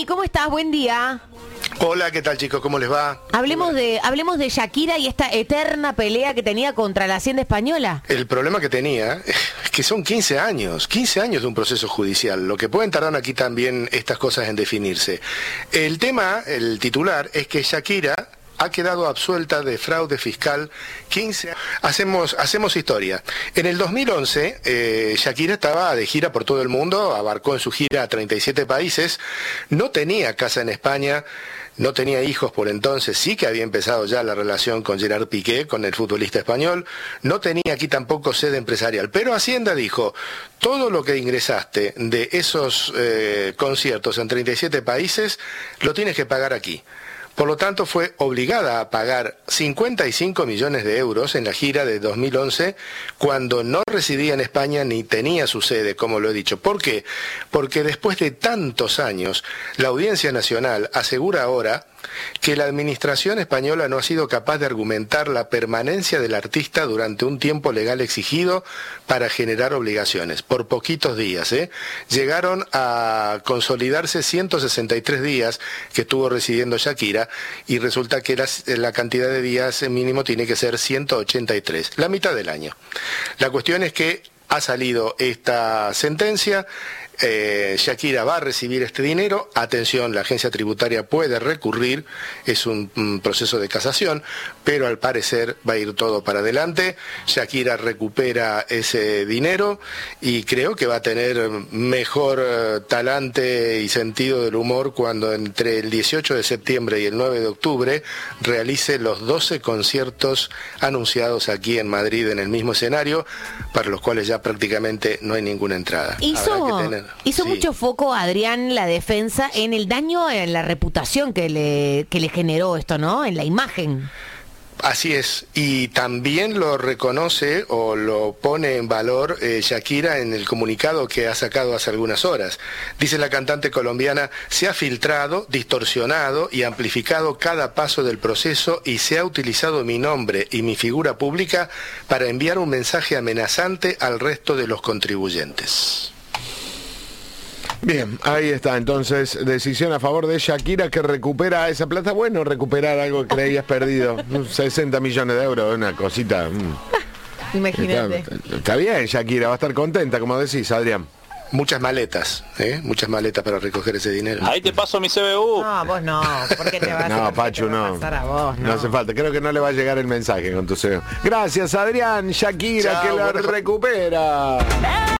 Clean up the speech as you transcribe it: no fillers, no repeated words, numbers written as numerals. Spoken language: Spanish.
Dani, ¿cómo estás? Buen día. Hola, ¿qué tal, chicos? ¿Cómo les va? Hablemos de Shakira y esta eterna pelea que tenía contra la Hacienda Española. El problema que tenía es que son 15 años de un proceso judicial, lo que pueden tardar aquí también estas cosas en definirse. El tema, el titular, es que Shakira ha quedado absuelta de fraude fiscal 15 años. Hacemos historia. En el 2011, Shakira estaba de gira por todo el mundo, abarcó en su gira a 37 países, no tenía casa en España, no tenía hijos por entonces, sí que había empezado ya la relación con Gerard Piqué, con el futbolista español, no tenía aquí tampoco sede empresarial, pero Hacienda dijo, todo lo que ingresaste de esos conciertos en 37 países, lo tienes que pagar aquí. Por lo tanto, fue obligada a pagar 55 millones de euros en la gira de 2011 cuando no residía en España ni tenía su sede, como lo he dicho. ¿Por qué? Porque después de tantos años, la Audiencia Nacional asegura ahora que la administración española no ha sido capaz de argumentar la permanencia del artista durante un tiempo legal exigido para generar obligaciones, por poquitos días. Llegaron a consolidarse 163 días que estuvo residiendo Shakira y resulta que la cantidad de días mínimo tiene que ser 183, la mitad del año. La cuestión es que ha salido esta sentencia. Shakira va a recibir este dinero, atención, la agencia tributaria puede recurrir, es un proceso de casación, pero al parecer va a ir todo para adelante. Shakira recupera ese dinero y creo que va a tener mejor talante y sentido del humor cuando entre el 18 de septiembre y el 9 de octubre realice los 12 conciertos anunciados aquí en Madrid en el mismo escenario, para los cuales ya prácticamente no hay ninguna entrada. Hizo mucho foco, Adrián, la defensa en el daño en la reputación que le generó esto, ¿no? En la imagen. Así es, y también lo reconoce o lo pone en valor Shakira en el comunicado que ha sacado hace algunas horas. Dice la cantante colombiana, se ha filtrado, distorsionado y amplificado cada paso del proceso y se ha utilizado mi nombre y mi figura pública para enviar un mensaje amenazante al resto de los contribuyentes. Bien, ahí está, entonces, decisión a favor de Shakira que recupera esa plata. Bueno, recuperar algo que creías perdido. 60 millones de euros, una cosita. Imagínate. Está bien, Shakira, va a estar contenta, como decís, Adrián. Muchas maletas para recoger ese dinero. Ahí te paso mi CBU. No, vos no. ¿Por qué te vas No, Pachu, no. pasar a vos? No hace falta. Creo que no le va a llegar el mensaje con tu CEO. Gracias, Adrián. Shakira, Chao, que la recupera.